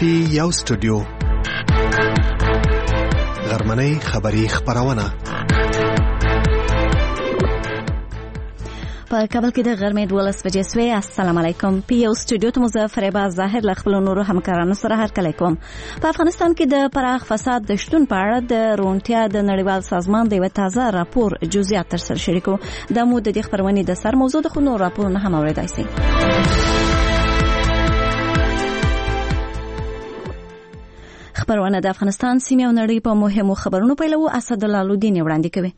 یو سټوډیو غرمنۍ خبری خبرونه په کابل کې د غرمې 12 بجې سوی. السلام علیکم. پی یو سټوډیو ته مظفر باز ظاهر ل خپل نورو همکارانو سره هرکلی کوم. په افغانستان کې د پراخ فساد د شتون په اړه د روڼتیا د نړیوال سازمان د یو تازه راپور جزئیات تر سره شریکو. د مو د خبرونې د سر موضوع د خونو راپورونه هم اوریدای شي. خبرونه د افغانستان سیمه او نړۍ په مهمو خبرونو پیلو. اسد الله لودین وړاندې کوي.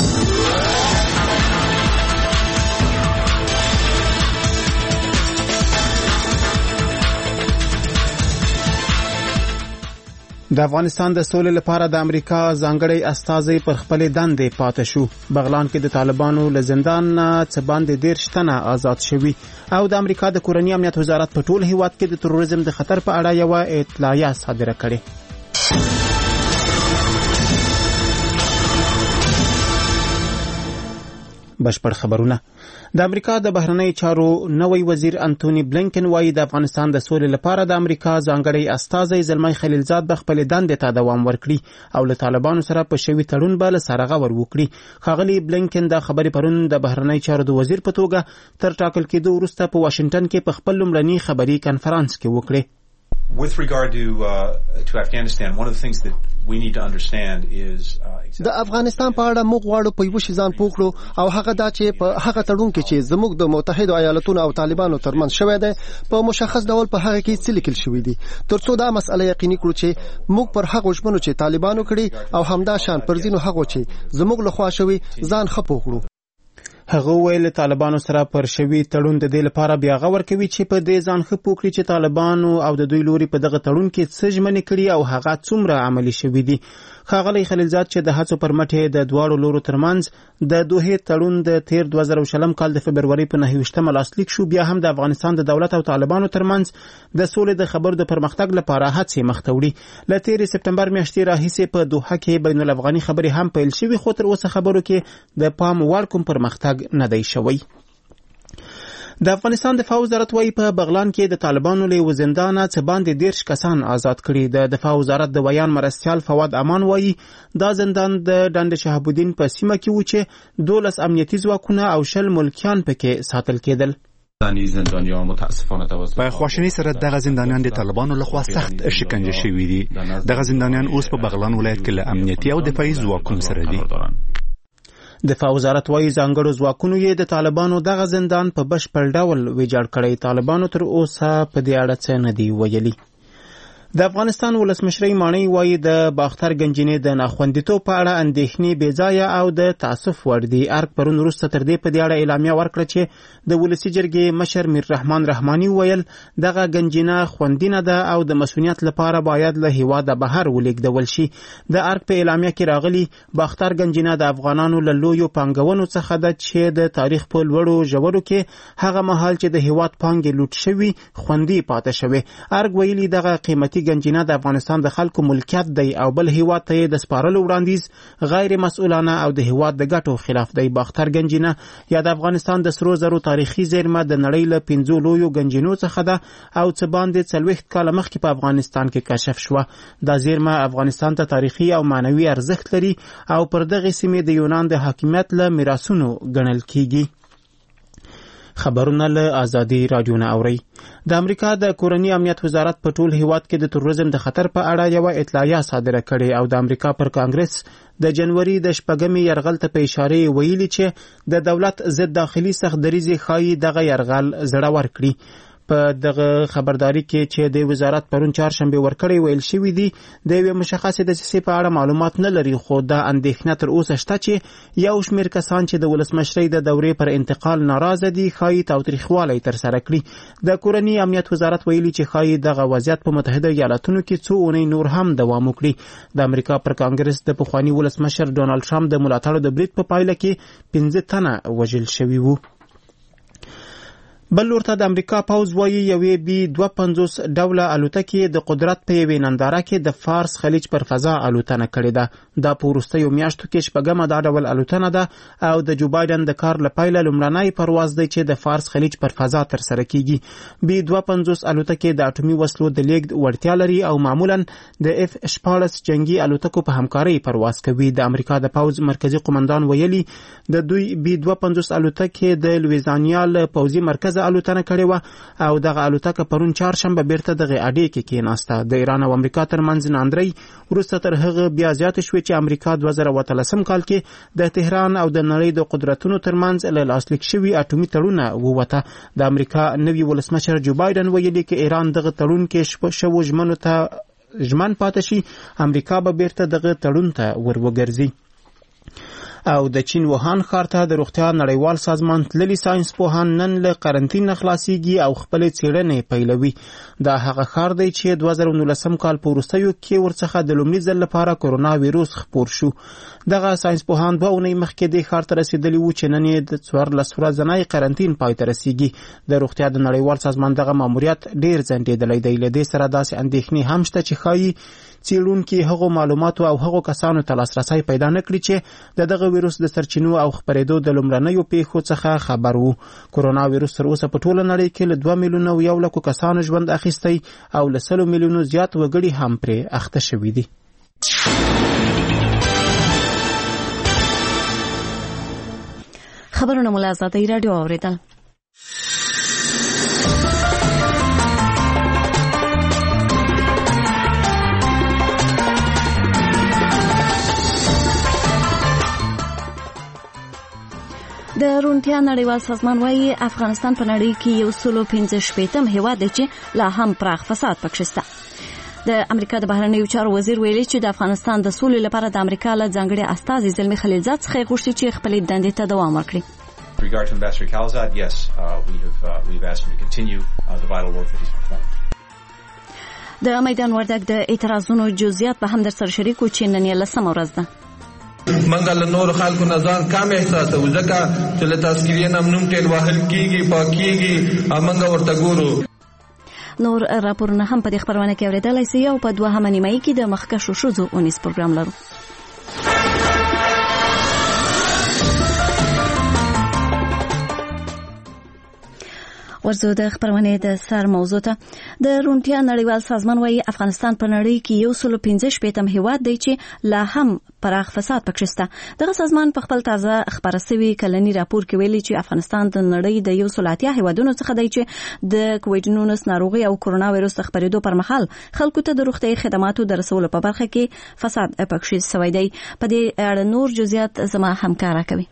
د افغانستان د سولې لپاره د امریکا ځانګړی استازی پر خپل دندې پاتې شو. بغلان کې د طالبانو له زندان څخه باندې 10 تنه آزاد شوي او د امریکا د کورنۍ امنیت وزارت په ټول هیواد کې د تروریزم د خطر په اړه یو اطلاعیه صادره کړې. بشپړ خبرونه. د امریکا د بهرنی چارو نوی وزیر انټونی بلینکن وايي د افغانستان د سولې لپاره د امریکا ځانګړی استازی زلمی خلیلزاد د خپل دندې ته دوام ورکړي او له طالبانو سره په شوي تړون به سره غور وکړي. ښاغلي بلینکن د خبرې پرون د بهرنی چارو د وزیر په توګه تر ټاکل کېدو وروسته په واشنگټن کې په خپل لومړني خبري کانفرنس کې وکړي. With regard to Afghanistan, one of the things that we need to understand is د افغانستان په اړه موږ غواړو په یو شی ځان پوښړو او هغه دا چې په هغه تړون کې چې زموږ د متحده ایالاتونو او طالبانو ترمنځ شوی دی په مشخص ډول په هغه کې څه لیکل شوی دي ترڅو دا مسله یقیني کړو چې موږ پر هغه ژمنو چې طالبانو کړی او همدا شان پر ځینو هغه چې زموږ لخوا شوی ځان خپوخړو. هغه ویل طالبانو سره پر شوی تړون د دې لپاره بیا غور کوي چې په دې ځان خپوکړي چې طالبانو او د دوی لوري په دغه تړون کې څه ژمنې کړي او هغه څومره عملي شوي دي. ښاغلی خلیلزاد چې د هڅو پر مټ د دواړو لورو ترمنځ د دوه تړون د تیر 2020 کال د فبرवरी په 9 لاسلیک شو، بیا هم د افغانستان د دولت او طالبانو ترمنځ د سولې د خبرو د پرمختګ لپاره هڅې مخ ته وړي. له تیر سپتمبر میاشتې راهیسې په دوحه کې بین الافغاني خبرې هم پیل شوي خو تر اوسه خبرو کې د پام وړ کوم پرمختګ نه دی شوی. د افغانستان دفاع وزارت وايي په بغلان کې د طالبانو له زندانه څخه باندې 10 کسان آزاد کړي. د دفاع وزارت د بیان مرستیال فواد امان وايي دا زندان د ډنډ شهاب الدین په سیمه کې و چې 12 امنیتي ځواکونه او 10 ملکیان پکې ساتل کېدل. په خواشینی سره دغه زندانیان د طالبانو لخوا سخت شکنجه شوي دي. دغه زندانیان اوس په بغلان ولایت کې له امنیتي او دفاعي ځواکونو سره دي. دفاع وزارت وايي ځانګړو ځواکونو یې د طالبانو دغه زندان په بشپړ ډول ویجاړ کړی. طالبانو تر اوسه په دې اړه څه نه دی ویلي. د افغانستان ولسمشرۍ ماڼۍ وايي د باختر گنجینې د ناخوندیتوب په اړه اندېښنې بېځایه او د تاسف وړ دي. ارګ پرون وروسته تر دې په دې اړه اعلامیه ورکړه چې د ولسي جرګې مشر میر رحمان رحماني ویل دغه گنجینه خوندینه ده او د مسؤلیت لپاره باید له هیواده بهر ولیږدول شي. د ارګ په اعلامیه کې راغلي باختر گنجینه د افغانانو له لویو پانګونو څخه ده چې د تاریخ په لوړو ژورو کې هغه مهال چې د هیواد پانګې لوټ شوي خوندي پاتې شوي. ارګ ویلي دغه قیمتي گنجینه د افغانستان د خلکو ملکیت دی او بل هیواد ته د سپارلو وړاندیز غیر مسؤلانه او د هیواد د ګټو خلاف دی. باختر گنجینه یا د افغانستان د سرو زرو تاریخي زیرمه د نړۍ له 15 لویو گنجینو څخه ده او څه باندې 40 کاله مخکې په افغانستان کې کشف شوه. دا زیرمه افغانستان ته تاریخي او معنوي ارزښت لري او پر دغه سیمې د یونان د حاکمیت له میراثونو ګڼل کیږي. خبرونه له آزادي رادیو نه اوري. د امریکا د کورنۍ امنیت وزارت په ټول هیواد کې د تروریزم د خطر په اړه یو اطلاعیه صادره کړې او د امریکا پر کانګرس د جنوري د 8 یرغل ته په اشاره ویلي چې د دولت ضد داخلي سختدریزي ښایي دغه یرغل زړور کړي. په دغه خبرداري کې چې د وزارت پرون چهارشنبه ورکړی ویل شوی دی د یو مشخصه دسیسې په اړه معلومات نه لري خو دا اندېښنه تر اوسه شته چې یو شمېر کسان چې د ولسمشرۍ د دورې پر انتقال ناراضه دي ښایي تاوتریخوالی ترسره کړي. د کورنۍ امنیت وزارت ویلي چې ښایي دغه وضعیت په متحده ایالاتونو کې څو اونۍ نور هم دوام وکړي. د امریکا پر کانګرس د پخواني ولسمشر ډونالډ ټرمپ د ملاتړو د برید په پایله کې 15 تنه وژل شوي وو. بل ورته د امریکا پوز وایي یوې B-52 ډوله الوتکې د قدرت په یوې ننداره کې د فارس خلیج پر فضا الوتنه کړې ده. دا په وروستیو میاشتو کې شپږمه دا ډول الوتنه ده او د جو بایدن د کار له پیله لومړنی پرواز دی چې د فارس خلیج پر فضا ترسره کیږي. B-52 الوتکې د اټومي وسلو د لیږد وړتیا لري او معمولا د F-14 جنگي الوتکو په همکارۍ پرواز کوي. د امریکا د پوز مرکزی قومندان ویلي د دوی B-52 الوتکې د لویزانیا له پوزي مرکز الوتنه کړې وه او دغه الوتکه پرون چهارشنبه بیرته دغه اډې کې کېناسته. د ایران او امریکا ترمنځ ناندرۍ وروسته تر هغه بیا زیاتې شوې چې امریکا 2013 کال کې د تهران او د نړۍ د قدرتونو ترمنځ له لاسلیک شوي اټومي تړونه ووته. د امریکا نوي ولسمشر جو بایدن ویلي چې ایران دغه تړون کې شوو ژمنو ته ژمن پاتې شي امریکا به بیرته دغه تړون ته ور وګرځي. او د چین ووهان ښار ته د روغتیا نړیوال سازمان تللي ساینس پوهان نن له قرنطین نه خلاصیږي او خپلې څېړنې پیلوي. دا هغه ښار دی چې 2019 کال په وروستیو کې ورڅخه د لومړي ځل لپاره کورونا ویروس خپور شو. دغه ساینس پوهان 2 اونۍ مخکې دې ښار ته رسېدلي وو چې نن یې د 14 ورځنی قرنطین پای ته رسیږي. د روغتیا د نړیوال سازمان دغه ماموریت ډېر ځنډېدلی دی. له دې سره داسې اندېښنې هم شته چې ښایي څېړونکي هغو معلوماتو او هغو کسانو ته لاسرسی پیدا نه کړي چې د دغه ویروس د سرچینو او خپرېدو د لومړنیو پیښو څخه خبر وو. کورونا ویروس تر اوسه په ټوله نړۍ کې له 2 میلیونه او 1 لکو کسانو ژوند اخیستی او له 100 میلیونو زیات وګړي هم پرې اخته شوي دي. خبرونه مو له آزادۍ راډیو اورېدل. د روغتیا نړیوال سازمان وايي افغانستان په نړۍ کې 115 هیواد دی چې لا هم پراخ فساد پکې شته. د امریکا د بهرنیو چارو وزیر ویلي چې د افغانستان د سولې لپاره د امریکا له ځانګړي استازي زلمي خلیلزاد څخه غوښتي چې خپلې دندې ته دوام ورکړي. Regarding Ambassador Khalilzad, yes, we've asked him to continue the vital work that he's performed. د میدان وردګ د اعتراضونو جزئیات به هم در سره شریکو چې نن یې 10 ورځ ده. منګه له نور خلکو نه ځان کم احساس او ځکه چې له تذکیرې نمنوم ټیل وهل کیږي پاکيږي امنګ ورته ګورو. نور راپورونه هم په دې خبرونه کې اوریدلای شئ او په 2 نیمه کې د مخکښو ښځو اونیز پروګرام لرو. ورزو د خبرونه د سر موضوع ته د روغتیا نړیوال سازمان وايي افغانستان په نړۍ کې 115 هیواد دی چې لا هم پراخ فساد پکې شته. دغه سازمان په خپل تازه خبره سوي کلنی راپور کې ویلي چې افغانستان د نړۍ د 130 هیوادونو څخه دی چې د کووډ-19 ناروغي او کورونا وایروس خپرېدو پر مهال خلکو ته د روغتي خدماتو د رسولو په برخه کې فساد پکې شوی دی. په دې اړه نور جزئیات زما همکارا کوي.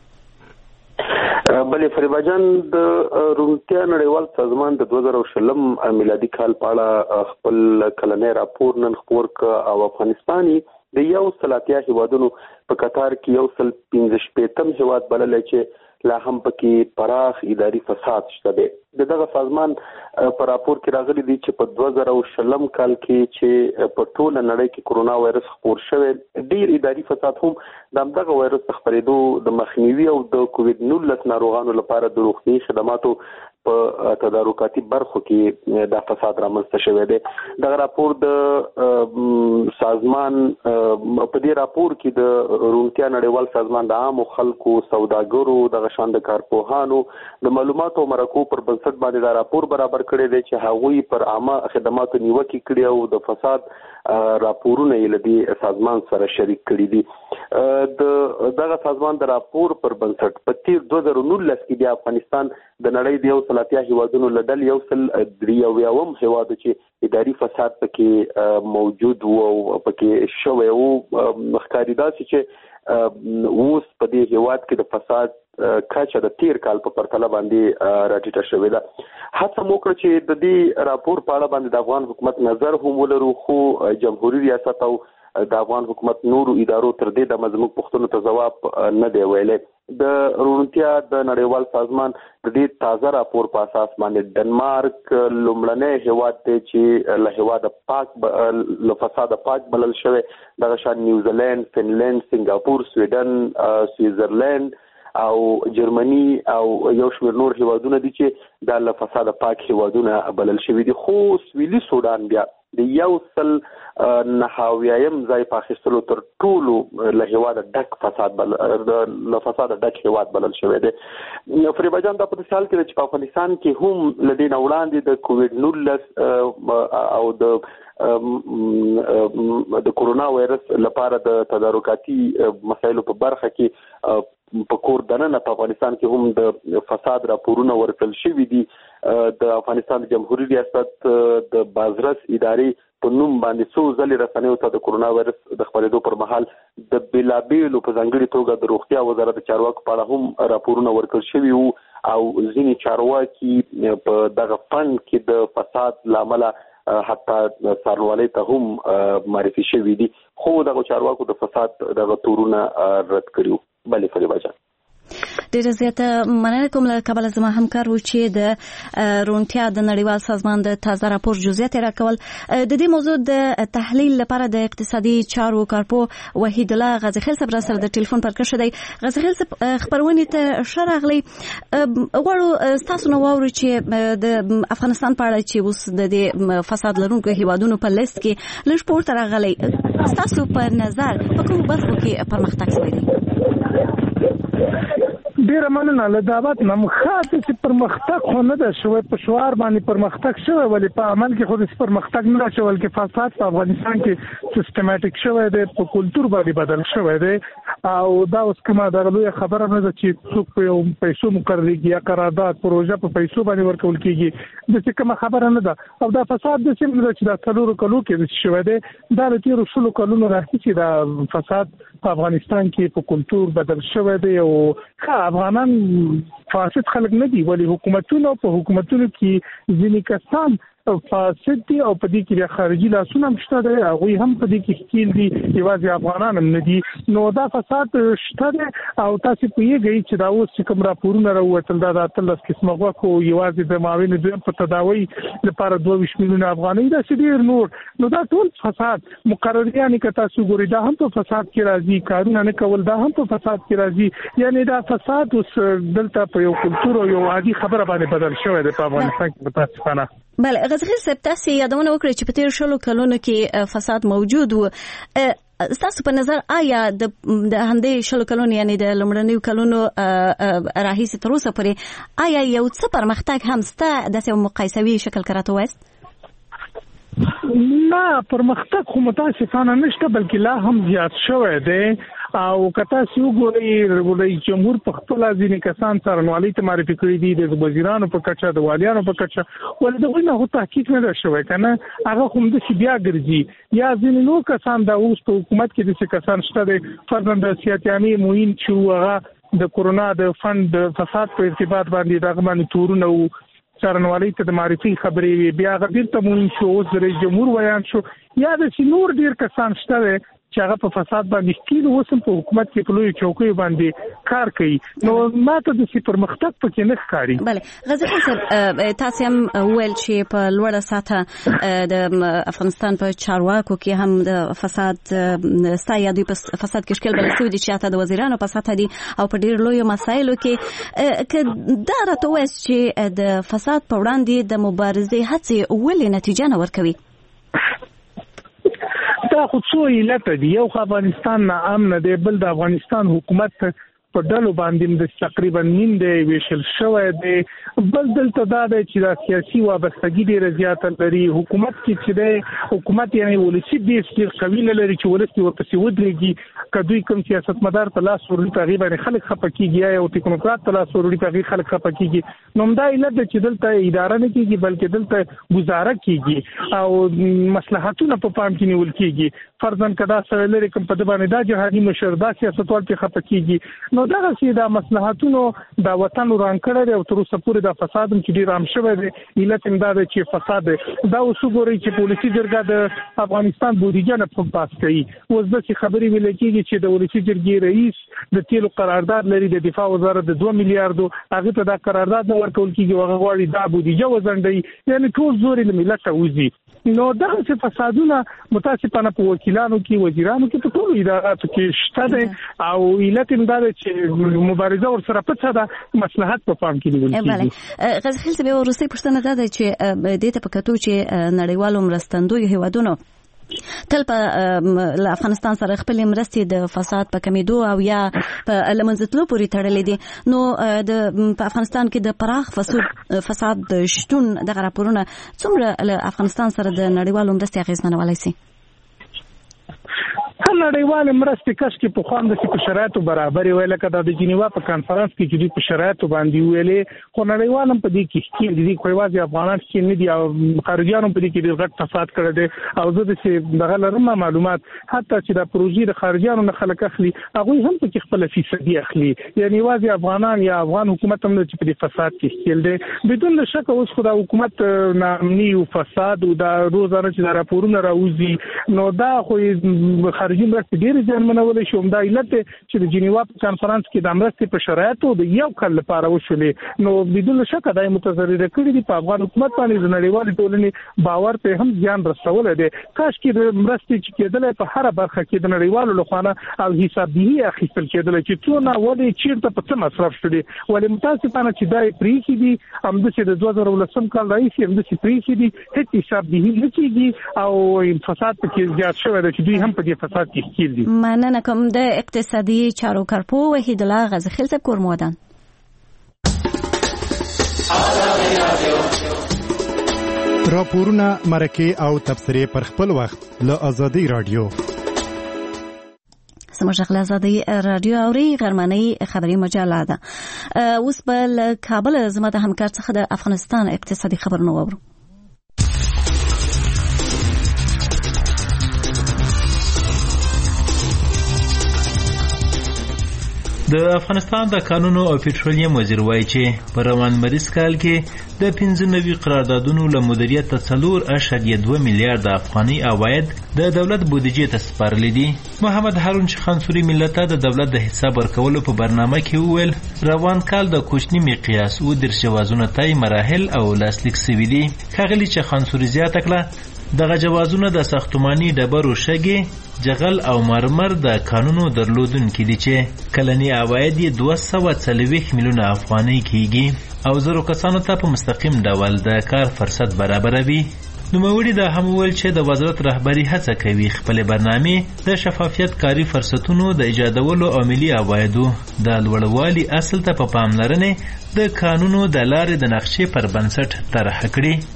بلې فریبا جان د روغتیا نړیوال سازمان د 2020 میلادي کال په اړه خپل کلنی راپور نن خپور ک او افغانستاني د 130 هیوادونو په قطار کې 115 هیواد بلل چې لا هم پکې پراخ اداري فساد شته دی. دغه سازمان په راپور کې راغلي دي چې په 2020 کال کې چې په ټوله نړۍ کې کورونا وایرس خپور شوی ډیر اداري فساد هم دغه وایرس خپرېدو د مخنیوي او د کووډ-19 ناروغانو لپاره د روغتي خدماتو په تدارکاتي برخو کې د فساد رامنځته شوی دی. دغه راپور د سازمان په دې راپور کې د روغتیا نړیوال سازمان د عامو خلکو سوداګرو د شان د کارپوهانو د معلوماتو او مرکو پر بنسټ باندې دا راپور برابر کړی دی چې هغوی پر عامه خدماتو نیوکه کړې او د فساد راپورونه یې لدی سازمان سره شریک کړي دي. دغه سازمان د راپور پر بنسټ په تیر 2019 کې د افغانستان د نړۍ د 130 هیوادونو لدل 103 هیواد چې اداري فساد پکې موجود وو او پکې شوی وو. مخکاري دا چې اوس په دې هیواد کې د فساد کچه د تیر کال په پرتله باندې راټیټه شوې ده. هڅه مو کړې چې د دې راپور په اړه باندې د افغان حکومت نظر هم ولرو خو جمهوریت ریاست او د افغان حکومت نورو ادارو تر دې د مزموږ پوښتنو ته جواب نه دی ویلي. د روغتیا د نړیوال سازمان د دې تازه راپور په اساس باندې ډنمارک لومړنی هیواد دی چې له هیواد پاک له فساد پاک بلل شوی. دغه شان نیوزیلند، فنلند، سنگاپور، سویډن، سویزرلند او جرمني او یو شمېر نور هیوادونه دي چې د فساد پاک هیوادونه بلل شوي دي. خو سویلي سودان بیا د 109 ځای په اخیستلو تر ټولو له هیواده ډک فساد ډک هیواد بلل شوی دی. فریبا جان دا په مثال کې چې په افغانستان کې هم لدې نه وړاندې د کووډ 19 او د کورونا وایرس لپاره د تدارکاتي مسایلو په برخه کې په کور دننه په افغانستان کې هم د فساد راپورونه ورکړل شوي دي. د افغانستان جمهوریت ریاست د بازرس ادارې په نوم باندې څو ځلې رسنیو ته د کورونا وایرس د خپرېدو پر مهال د بېلابېلو په ځانګړي توګه د روغتیا وزارت د چارواکو په اړه هم راپورونه ورکړل شوي وو او ځینې چارواکي په دغه فند کې د فساد لامله حتی څارنوالۍ ته هم معرفي شوي دي. خو دغه چارواکو د فساد دغه تورونه رد کړي. بلې فریبا جان ډیره زیاته مننه کوم له کابل زما همکار و چې د روڼتیا د نړیوال سازمان د تازه راپور جزئیات راکول. د دې موضوع د تحلیل لپاره د اقتصادي چارو کارپو وحید الله غزخیل صاحب سره د ټلیفون پر کښ دی. غزخیل صاحب خبرونه ته شراغلی غواړو تاسو نو ووري چې د افغانستان په اړه چې اوس د فساد لرونکو هیوادونو په لیست کې لږ پورته راغلی. تاسو په نظر په کوم برخو کې پرمختګ شوی دی؟ ډیره مننه. له دعوت نه مخاطب چې پرمختګ خو نه ده شوی، په شعار باندې پرمختګ شوی ولی په عمل کې خو د پرمختګ نه شول کې فساد په افغانستان کې سیستماتیک شوی دی، په کلچر باندې بدل شوی دی او دا اوس کومه د لوی خبره نه ده چې څوک په پیسو مقرریږي یا قرارداد پروژه په پیسو باندې ورکول کیږي. د څه کومه خبره نه ده او دا فساد د سیمه چې د څلورو کلو کې شوی دی. دا د تیر شلو کلونو راځي چې دا فساد په افغانستان کې په کلچر بدل شوی دی او افغانان فاسد خلک نه دي ولی حکومتونو په حکومتونو کې ځینې کسان فاسد دي او په دې کې خارجي لاسونه هم شته دي، هغوی هم په دې کې ښکیل دي، یوازې افغانان هم نه دي. نو دا فساد شته دی او تاسو پوهیږئ چې دا اوس چې کوم راپورونه راووتل دا د 13 قسمه غوښو یوازې د معاون دویم په تداوی لپاره 22 میلیونه افغانۍ دا ډېر نور. نو دا ټول فساد مقرریان که تاسو ګورئ دا هم په فساد کې راځي، کارونه نه کول دا هم په فساد کې راځي. یعنی دا فساد اوس دلته په یو کلتور او یو عادي خبره باندې بدل شوی دی په افغانستان کې. متاسفانه بله غزخیل صاحب تاسو یادونه وکړئ چې په تیر شلو کلونو کې فساد موجود و. تاسو په نظر آیا د همدې شلو کلونو یعنی د لومړنیو کلونو راهیسې تر اوسه پورې آیا یو څه پرمختګ هم شته داسې مقایسوي شکل کې راته وایست؟ نه پرمختګ خو متاسفانه نشته بلکې لا هم زیات شوی دی او کته سیو ګوري رئیس جمهور په خپل ځینې کسان څارنوالۍ ته معرفي کړی دي د وزیرانو په کچه د والیانو په کچه ولې دغه نه هو تحقیق نه شوی کنه هغه هم د بیا ګرځي یا ځینې نور کسان د اوس په حکومت کې د کسان شته د فرضاً د سیاتیاني موین چې هغه د کورونا د فند فساد په ارتباط باندې دغه باندې تورونه او څارنوالۍ ته د معرفي خبرې وي بیا غیر ته موین شو اوس رئیس جمهور ویان شو یا د نور ډیر کسان شته چې هغه په فساد باندې کېږي اوس په حکومت کې په لوی چوکۍ باندې کار کوي. نو ماته د پرمختګ پکې نه ښکاري. بله غزخیل صاحب تاسو هم ویل چې په لوړه سطحه د افغانستان په چارواکو کې هم د فساد ستایي دوی په فساد کې شکل بل سوي دي چې حتی د وزیرانو په سطحه دي او په ډیر لوی مسایلو کې دا راته وایي چې د فساد په وړاندې د مبارزې هڅې ولې نتیجه نه ورکوي؟ دا خو څو علت دي. یو افغانستان نه امن دی، بل د افغانستان حکومت په ډلو باندې د تقریبا نیم دی ویشل شوی دی، بل دلته دا دی چې د سیاسي وابستګي ډېر زیات لري. حکومت کې چې دی حکومت یعنی ولسی بیس ډېر قوي نه لري چې ولسی ورپسې ودرېږي. که دوی کوم سیاستمدار ته لاس ورولي په هغې باندې خلک خفه کېږي یا یو ټکنوکرات ته لاس ورولي په هغې خلک خفه کېږي. نو همدا علت دی چې دلته اداره نه کېږي بلکې دلته ګزاره کېږي او مصلحتونه په پام کې نیول کېږي. فرضاً که دا سره لري کوم په ده باندې دا جهادي مشر دا سیاستوال پرې خفه کېږي. نو دغه چې دا مصلحتونو دا وطن وران کړی دی او تر اوسه پورې دا فساد هم چې ډېر عام شوی دی. علت هم دا دی چې فساد دی. دا اوس وګورئ چې پولیسي جرګه د افغانستان بودیجه نه پاس کوي. اوس داسې خبرې ویل کېږي چې د ولسي جرګې رئیس د تیلو قرارداد لري، د دفاع وزارت د 2 میلیارډو هغه ته دا قرارداد نه ورکول کېږي، هغه غواړي دا بودیجه وزندوي. یعنی ټول زور له ملت وځي. نو دغه فسادونه متاسفانه په وکیلانو کې وزیرانو کې په ټولو اداراتو کې شته دي او علت هم دا چې مبارزه ورسره پڅه ده مصلحت په پام کې نیول کیږي. غزل خیل به ورسې پښتنه ده چې د ته پکاتو چې نړیوالو مرستندوی هیوادونو تل په افغانستان سره خپل مرستې د فساد په کمیدو او یا په لمنځتلو پورې تړلې دي. نو په افغانستان کې د پراخ فساد شتون د راپورونه څومره له افغانستان سره د نړیوالو مرستې اغیزمنولای شي؟ نړیوال مرستې کس کې په خوند کې په شرایطو برابر وي لکه د جنیوا په کانفرنس کې چې په شرایطو باندې ویلې خو نړیوال هم په دې کې دي خو واځي افغانان چې نه دي او خارجيانو په دې کې ډېر غټ فساد کړی دی او زه د چې دغه لرم معلومات حتی چې د پروژې د خارجيانو نه خلک اخلي هغه هم په کې خپل فیصدي اخلي یعنی واځي افغانان یا افغان حکومت هم چې په دې فساد کې ښکیل دي بدون شک اوس خو د حکومت نامني او فساد او د روزانه چې راپورونه راوځي نو دا خو خارجي مرستې ډېرې زیانمنولې شو همدا علت چې د جنیوا په کانفرنس کې د مرستې په شرایطو د یو کال لپاره وشولې نو بدون شک دا متضرر کړي دي په افغان حکومت باندې د نړیوالې ټولنې باور ته هم زیان رسول دي. کاش کې د مرستې چې کېدل په هر برخه کې د نړیوالو لخوا او حسابي اخیستل کېدل چې څونه ولې چیرته په څه مصرف شوي ولې متاسفانه چې دا پریخي دي هم د 2019 کال راځي هم د پریخي دي هیڅ حساب دی نه کیږي او فساد کې زیات شوی دی چې دوی هم په دې فساد کې ښکیل دي. مننه کوم د اقتصادي چارو کارپو وحید الله غزخیل صاحب کورمودان. راپورونه مرکه او تبصرې پر خپل وخت له آزادي رادیو. سمجھ آزادی رادیو اوري غرمنۍ خبري مجله ده. اوس بل کابل زما د همکار څخه د افغانستان اقتصادي خبرونه وورو. د افغانستان د کانونو او پټرولیم وزیر وایي چې په روان مریض کال کې د 95 قراردادونو له مدیریت ته 4.2 میلیارډ افغاني عواید د دولت بودیجې ته سپارلي دي. محمد هارون خانسوري ملت ته د دولت د حساب ورکولو په برنامه کې وویل روان کال د کوچني مقیاس او د جوازونو تای مراحل او لاسلیک سوي دي. ښاغلي چې خانسوري زیاته کړه دغه جوازونه د ساختماني ډبرو شګې جغل او مرمر د قانونو درلودونکو دي چې کلنی عواید یې 240 میلیونه افغانۍ کیږي او زرو کسانو ته په مستقیم ډول د کار فرصت برابروي. نوموړي دا هم ویل چې د وزارت رهبری هڅه کوي خپل برنامه د شفافیت کاری فرصتونو د ایجادولو او ملي عوایدو د لوړوالي اصل ته په پاملرنه د قانونو د لارې د نقشې پر بنسټ طرح کړي.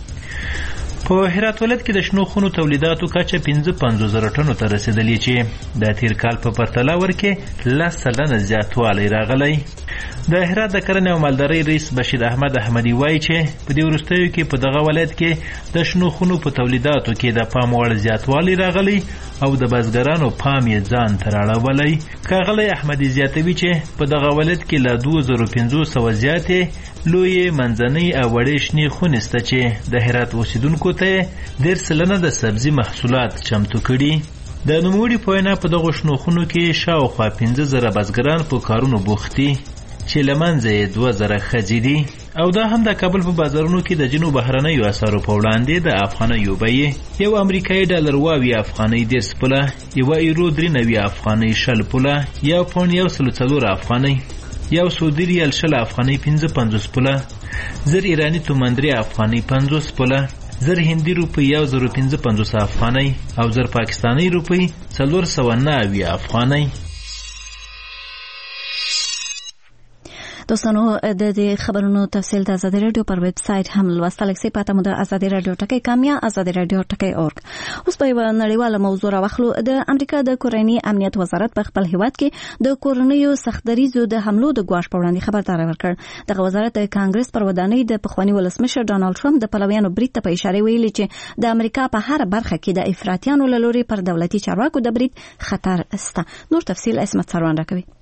په هرات ولایت کې د شنو خونو تولیداتو کچه 55,000 ټنو ته رسیدلی چې د تیر کال په پرتله ورکې 10% زیاتوالی راغلی. د هرات د کرنې او مالدارۍ رئیس بشیر احمد احمدي وایي چې په دې وروستیو کې په دغه ولایت کې د شنو خونو په تولیداتو کې د پام وړ زیاتوالی راغلی او د بزګرانو پام یې ځان ته راړولی. ښاغلی احمدي زیاتوي چې په دغه ولایت کې له 2500 زیاتې لوی منځنۍ او وړې شنې خونې شته چې د هرات اوسیدونکو ته 10% د سبزي محصولات چمتو کړي. د نوموړي په وینا په دغو شنو خونو کې شاوخوا 15,000 بزګران په کارونو بوخت دي چې له منځه یې 2,000 ښځې دي او دا هم د کابل په بازارونو کې د جنوب بهرنیو اسعارو په وړاندې د افغانیو بیې یو امریکایي ډالر 2 افغانۍ 10 پوله، یو ایرو 93 افغانۍ 60 پوله، یو پوند 104 افغانۍ، یو سعودي ریال 60 افغانۍ 55 پوله، زر ایرانی تومندري افغانۍ 50 پوله، زر هندي روپی 1055 افغانۍ او زر پاکستانی روپی 490 افغانۍ. دوستانو د دې خبرونو تفصیل د آزادي رادیو پر ویب سټ هم لوستل کیږي. پاتې مو د آزادي رادیو ټکی کامیا آزادي رادیو ټکی اورګ. اوس په نړیواله موضوع راوخلو. د امریکا د کورنۍ امنیت وزارت په خپل هیواد کې د کورنیو سختدریزو د حملو د ګواښ په وړاندې خبرداری ورکړ. دغه وزارت د کانګرس پر ودانۍ د پخوانی ولسمشر ډانلډ ټرمپ د پلویانو برید ته په اشاره ویلي چې د امریکا په هر برخه کې د افراطیانو له لوري پر دولتي چارواکو د برید خطر شته. نور تفصیل اسمت سروان راکوي.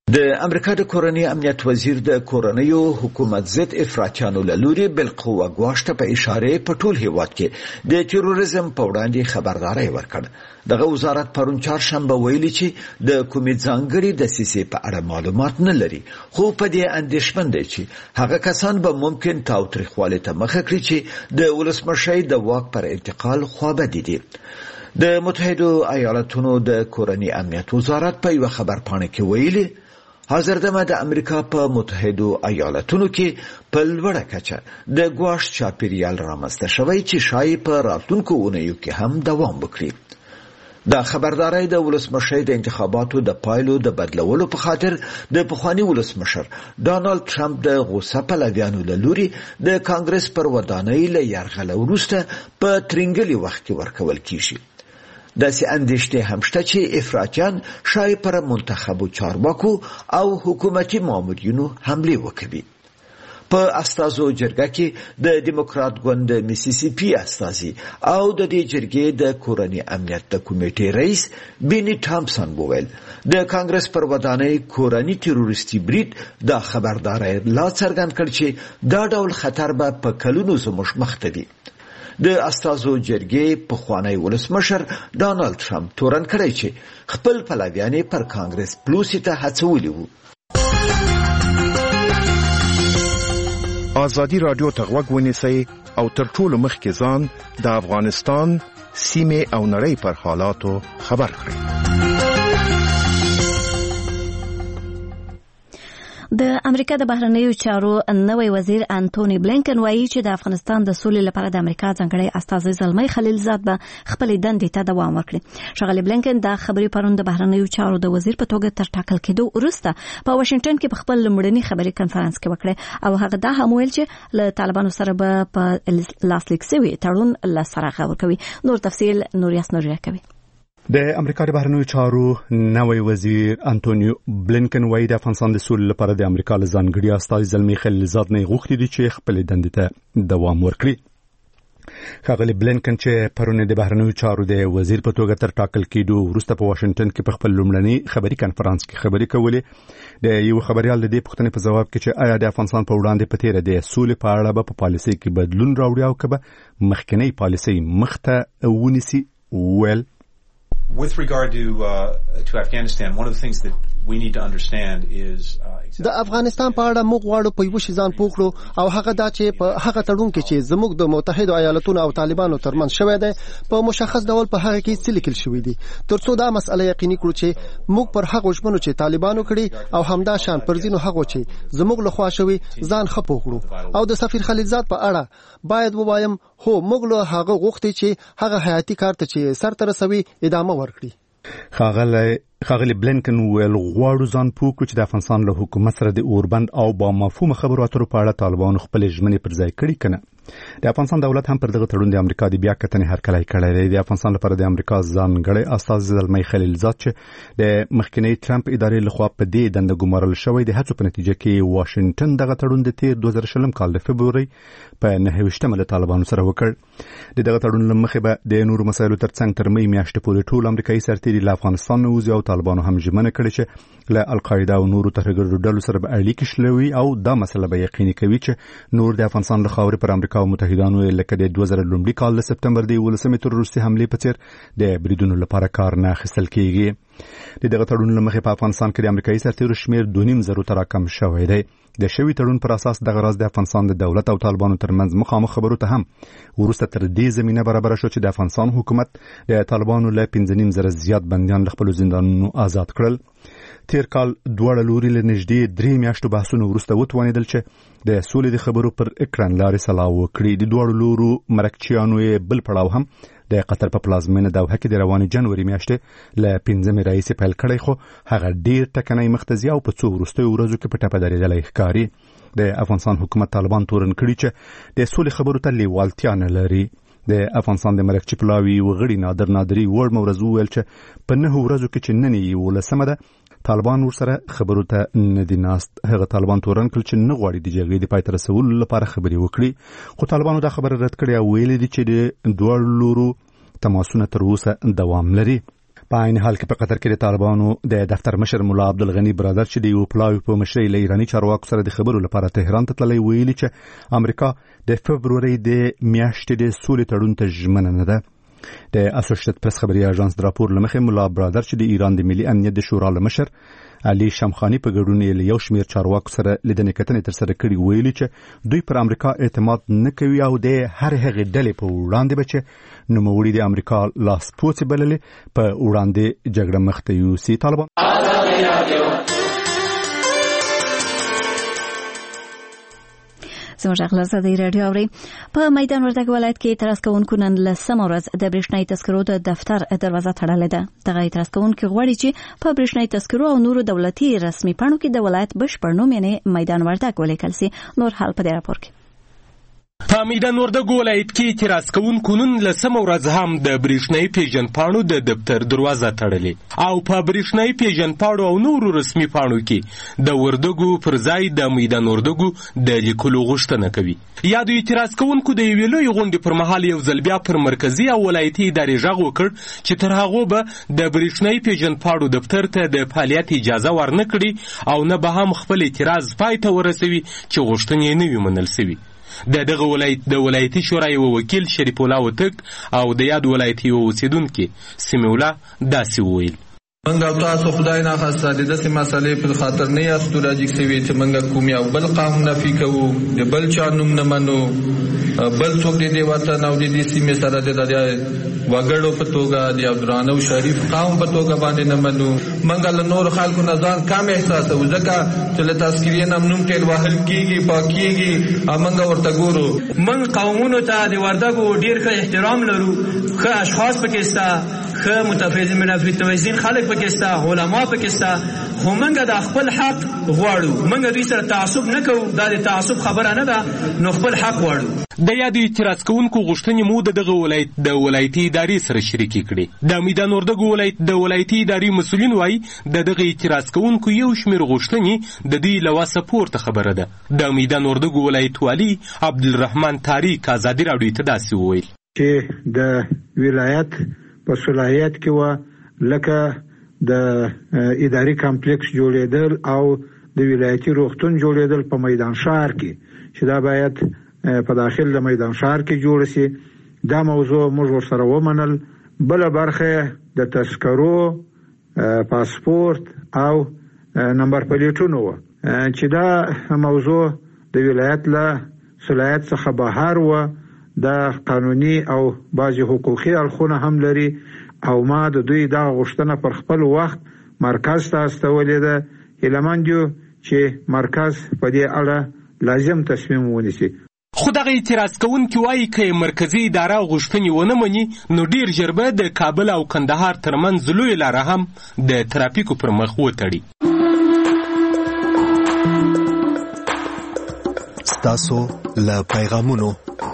د امریکا د کورنۍ امنیت وزیر د کورنیو حکومت ضد افراطیانو له لوري بالقوه ګواښ ته په اشاره په ټول هیواد کې د تروریزم په وړاندې خبرداري ورکړه. دغه وزارت پرون چهارشنبه ویلي چې د کومې ځانګړي دسیسې په اړه معلومات نه لري، خو په دې اندېښمن دی چې هغه کسان به ممکن تاوتریخوالي ته مخه کړي چې د ولسمشر د واک پر انتقال خوابدي دي. د متحده ایالاتونو د کورنۍ امنیت وزارت په یو خبرپاڼه کې ویلي حاضر دمه د امریکا په متحده ایالاتونو کې په لوړه کچه د ګواښ چاپیریال رامنځته شوی چې شاید په راتلونکو اونیو کې هم دوام وکړي. دا خبرداري د ولسمشر د انتخاباتو د پایلو د بدلولو په خاطر د پخوانی ولسمشر ډانلډ ټرمپ د غوسه پلویانو له لوري د کانګرس پر ودانۍ له یرغل وروسته په ترنګلي وخت کې ورکول کیږي. داسې اندېښنې هم شته چې افراطیان شاید پر منتخبو چارواکو او حکومتي مامورینو حمله وکړي. په استازو جرګه کې د دیموکرات ګوند میسیسیپي استازي او د دې جرګې د کورنۍ امنیت د کمیټې رئیس بینی ټامسن وویل د کانګرس پر ودانۍ کورنۍ تروریستي برید دا خبرداري لا څرګند کړ چې دا ډول خطر به په کلونو زموږ مخ ته وي. د استازو جرګې پخوانی ولسمشر ډانلډ ټرمپ تورن کړی چې خپل پلویان پر کانګرس پلوسی ته هڅولي وو. ازادي رادیو ته غوږ ونیسئ او تر ټولو مخکې ځان د افغانستان سیمې او نړۍ پر حالاتو خبر کړئ. د امریکا د بهرنیو چارو نوی وزیر انټونی بلینکن وایي چې د افغانستان د سولې لپاره د امریکا ځانګړی استازی زلمی خلیلزاد به خپل دندې ته دوام ورکړي. ښاغلی بلینکن دا خبرې پرون د بهرنیو چارو د وزیر په توګه تر ټاکل کېدو وروسته په واشنگټن کې په خپل لومړني خبري کنفرانس کې وکړه او هغه دا هم ویل چې له طالبانو سره به په لاسلیک شوی تړون له سره غور کوي. نور تفصیل نوریاس نوریا کوي. د امریکا د بهرنیو چارو نوی وزیر انټونی بلینکن وایي د افغانستان د سولې لپاره د امریکا له ځانګړي استازي زلمی خلیلزاد نه غوښتي دي چې خپل دندې ته دوام ورکړي. ښاغلی بلینکن چې پرون د بهرنیو چارو د وزیر په توګه تر ټاکل کېدو وروسته په واشنگټن کې په خپل لومړني خبري کنفرانس کې خبرې کولې د یو خبريال د دې پوښتنې په جواب کې چې آیا د افغانستان په وړاندې په تیره د سولې په اړه په پالیسي کې بدلون راوړي او کبه مخکنی پالیسي مخته ونیسي ویل. With regard to Afghanistan, one of the things that we need to understand is د افغانستان په اړه موږ غواړو په یو شی ځان پوښتو او هغه دا چې په هغه تړون کې چې زموږ د متحده ایالاتونو او طالبانو ترمنځ شوی دی په مشخص ډول په هغه کې څه لیکل شوی دي ترڅو دا مسله یقیني کړو چې موږ پر هغه ژمنو چې طالبانو کړی او همدا شان پر ځینو هغه چې زموږ له خوا شوی ځان خپو کړو. او د سفیر خلیلزاد په اړه باید ووایم هو موږ له هغه غوښتي چې هغه حیاتي کار ته چې سر ته رسوي ادامه ورکړي. ښاغلی بلینکن ویل غواړو ځان پوه کړو چې د افغانستان له حکومت سره د اوربند او با مفهوم خبرو اترو په اړه طالبانو خپل ژمنې پر ځای کړي کنه. د افغانستان دولت هم پر دغه تړون د امریکا د بیا کتنې هرکلی کړی دی. د افغانستان لپاره د امریکا ځانګړی استازی زلمی خلیلزاد چې د مخکنی ټرمپ ادارې لخوا په دې دنده ګمارل شوی د هڅو په نتیجه کې واشنگټن دغه تړون د تیر 2020 کال د فبروري په 9 له طالبانو سره وکړ. دغه تړون له مخې به د نورو مسایلو ترڅنګ تر مې میاشتې پورې ټول امریکایي سرتیري له افغانستان نه وځي او طالبانو هم ژمنه کړې چې له القاعده او نورو ترهګرو ډلو سره به اړیکې شلوي او دا مسله به یقیني کوي چې نور د افغانستان له خاورې پر امریکا او متحدانو لکه د 2000 کال د سپتمبر د 11 تروریستي حملې په څیر د بریدونو لپاره کار نه اخیستل کیږي. دغه تړون له مخې په افغانستان کې د امریکایي سرتیرو شمیر 2.5 ته راکم شوی دی. د شوی تړون پر اساس دغه راز د افغانستان د دولت او طالبانو ترمنځ مخامخ خبرو ته هم ورسته تر دې زمينه برابر شو چې د افغانستان حکومت د طالبانو له 15,000 زیات بنديان له خپل زندانونو آزاد کړل. تیر کال دواړه لوري له نږدې 3 میاشتو بحثونو وروسته وتوانیدل چې د سولې د خبرو پر اکران لارې سلا وکړي. د دواړو لورو مرکچیانو بل پړاو هم د قطر په پلازمینه دوحه کې د روانې جنوري میاشتې له 15 رئیس پیل کړی خو هغه ډیر ټکنۍ مختزي او په څو وروستیو ورځو کې په ټپه درېدلی ښکاري. د افغانستان حکومت طالبان تورن کړي چې د سولې خبرو ته لیوالتیا نه لري. د افغانستان د مرکچی پلاوي وغړي نادري وړ مورز ویل چې په 9 ورځو کې چې نن یې ولسمه ده طالبان ورسره خبرو ته ندی ناست. هغه طالبان تورن کړ چې نه غواړي د جګړې د پای ته رسولو لپاره خبرې وکړي خو طالبانو دا خبره رد کړې او ویلي دي چې د دوه لورو تماسونه تر اوسه دوام لري. په عین حال کې په قطر کې د طالبانو د دفتر مشر مولا عبدالغنی برادر چې د یو پلاوي په مشرۍ له ایراني چارواکو سره د خبرو لپاره تهران ته تللی ویلي چې امریکا د فبروري د میاشتې د سولې تړون ته ژمنه نه ده. د اسوسییټډ پریس خبري اژانس د راپور لمخې مولا برادر چې د ایران د ملي امنیت د شورا مشر علي شمخاني په ګډون له یو شمېر چارواکو سره لیدنې کتنې ترسره کړې ویلي چې دوی پر امریکا اعتماد نه کوي او د هر هغې ډلې په وړاندې به چې نوموړي د امریکا لاسپوڅې بللې په وړاندې جګړه مخ ته یوسي. طالبان زموږ اخلاص د رادیو اوري په میدان وردګ ولایت کې اعتراض کوونکو نن لسمه ورځ د برېښنايي تذکرو د دفتر دروازه تړلې ده. دغه اعتراض کوونکي غواړي چې په برېښنايي تذکرو او نورو دولتي رسمي پاڼو کې د ولایت بشپړ نوم یعنی میدان وردګ ولیکل سي. نور حال په دې راپور کې. په میدان وردګ ولایت کې اعتراض کوونکو نن لسمه ورځ هم د برېښنايي پیژندپاڼو د دفتر دروازه تړلې او په برېښنايي پیژندپاڼو او نورو رسمي پاڼو کې د وردګو پر ځای د میدان وردګو د لیکلو غوښتنه کوي. یادو اعتراض کوونکو د یوې لویې غونډې پر مهال یو ځل بیا پر مرکزي او ولایتي ادارې غږ وکړ چې تر هغو به د برېښنايي پیژندپاڼو دفتر ته د فعالیت اجازه ورنه کړي او نه به هم خپل اعتراض پای ته ورسوي چې غوښتنې یې نه وي منل سوي. دغه ولایت د ولایتي شورا یو وکیل شریف الله وتک او د یاد ولایت یو اوسیدونکي سمیع الله داسې وویل: منګه تاسو خدای نه خاصه د دې مسلې په خاطر نه یاستو راځي چې چې منګه کوم یو بل قانون نفي کوو د بل چا نوم نه منو بل څوک دې وطن او دې سیمه سره د وګړو په توګه د عبدالرحمن شریف قوم په توګه باندې نه منو. منګه له نور خلکو نه ځان کم احساس او ځکه چې له تذکریه نوم ټیل وهل کیږي پاکيږي امنګه ورته ګورو. من قومونو ته د وردګو ډیر ښه احترام لرو. ښه اشخاص پکې ستا، ښه متفیزین خلک پکې ستا، علما پکې ستا، خو منګه د خپل حق غواړو. منګه دوی سره تعصب نه کوو، دا د تعصب خبره نه ده، نو خپل حق غواړو. د یادو اعتراض کوونکو غوښتنې مو دغه ولایت د ولایتي ادارې سره شریکې کړې. د میدان وردګ ولایت د ولایتي ادارې مسؤلین وایي دغه اعتراض کوونکو یو شمېر غوښتنې د دوی له وسه پورته خبره ده. د میدان وردګ ولایت والي عبدالرحمن طارق ازادي راډیو ته داسې وویل چې د ولایت په صلاحیت کې و لکه د اداري کمپلیکس جوړېدل او د ولایتي روغتون جوړېدل په میدان شهر کې چې دا باید په داخل د میدان شهر کې جوړ شي. دا موضوع موږ ورسره ومنل. بل برخه د تذکرو، پاسپورت او نمبر پلیټونو چې دا موضوع د ولایت له صلاحیت څخه بهر و، دا قانوني او بعضی حقوقي اړخونه هم لري او ما د دوی دا غوښتنه پر خپل وخت مرکز ته استولې ده. هیلهمند یو چې مرکز په دې اړه لازم تصمیم ونیسي. خو دغه اعتراض کوونکي وایي که مرکزي اداره غوښتنې ونه مني نو ډیر ژر به د کابل او کندهار ترمنځ لویه لاره هم د ترافیکو پر مخ وتړي. ستاسو له پیغامونو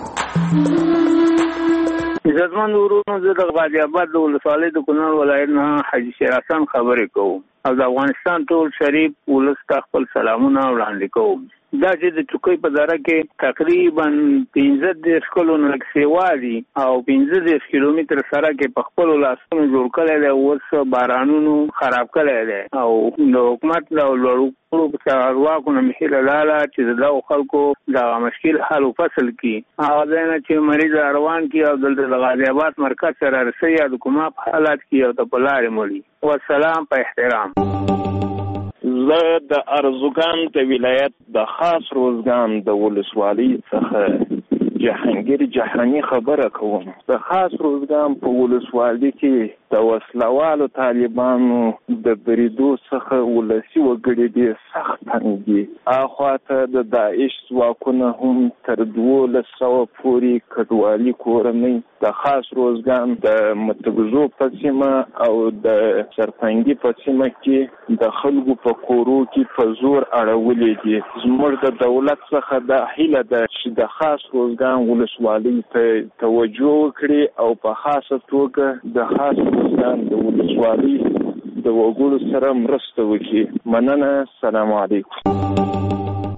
عزتمن ورونو، زه د غازي آباد د ولسوالۍ د کونړ ولایت نه حاجي شیر حسن خبرې کوم او د افغانستان ټول شریف ولس ته خپل سلامونه وړاندې کوم. دا چې د چوکۍ په دره کې تقریبا 15 کیلومتر سیوا دي او 15 کیلومتر سره کې په خپل لاسونو جوړ کړی دی، اوس بارانونو خراب کړی دی او د حکومت له لوړو په چارواکو نه مې هیله چې دغو خلکو دغه مشکل حل فصل کړي. هغه ځای نه چې مریض روان کړي او دلته د غازي آباد مرکز سره رسوي یا د کومه په حالات کې او ته په لارې مړي. والسلام په احترام. زه د ارزګان د ولایت د خاص روزګان د ولسوالۍ څخه جهانګیر جهانی خبره کوم. د خاص روزګان په ولسوالۍ کې د وسلوالو طالبانو د بریدو څخه ولسی وګړي دي سخت تنګ دي. اخواته د داعش ځواکونه هم تر 1200 پورې کډوالي کورنۍ د خاص روزګان د متګزو په سیمه او د سرپنګي په سیمه کې د خلکو په کورو کې په زور اړولې دي. زموږ د دولت څخه د هیله ده چې د خاص روزګان ولسوالۍ ته توجه وکړي او په خاصه توګه د خاص روزګان د ولسوالۍ د وګړو سره مرسته وکړي. مننه. السلام علیکم.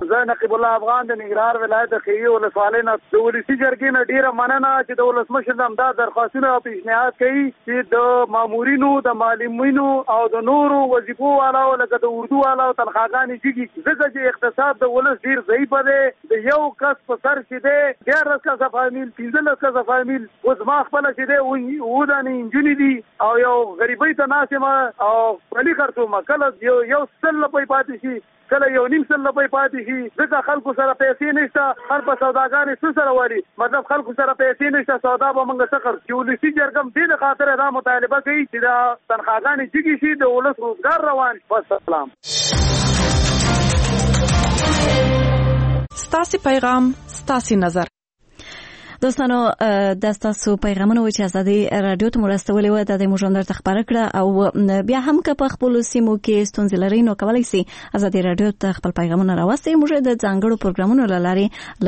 زه نقیب الله افغان د ننګرهار ولایت د خیي ولسوالۍ نه د ولسي جرګې نه ډیره مننه چې د ولسمشر دا درخواستونه او پیشنهاد کوي چې د مامورینو د معلمینو او د نورو وظیفو والاو لکه د اردو والاو تنخواهګانې جګي ځکه چې اقتصاد د ولس ډیر ضعیف دی د یو کس په سر چې دی 14 کسه فامیل 15 کسه فامیل اوس ما خپل چې دی ودانې انجونې دي او یو غریبۍ ته ناسمه او پلي خرڅومه کله یو سل لپی پاتې شي کله یو نیم سل لپی پاتې شي ځکه خلکو سره پیسې نشته هر په سوداګانې څه سره واري مطلب خلکو سره پیسې نشته سودا به موږ څه کړو چې ولسي جرګم دې خاطر دا مطالبه کوي چې دا تنخواهګانې جګې شي د ولس روزګار روان والسلام. ستاسو پیغام ستاسو نظر. دوستانو د تاسو پیغامونه چې ازادي رادیو ته مرستولې و د موږ درته خبره کړه او بیا هم که په خپل سیمو کې ستونزې لري نو کولای شي ازادي رادیو ته خپل پیغامونه راوستي موږ د ځانګړو پروګرامونو لاري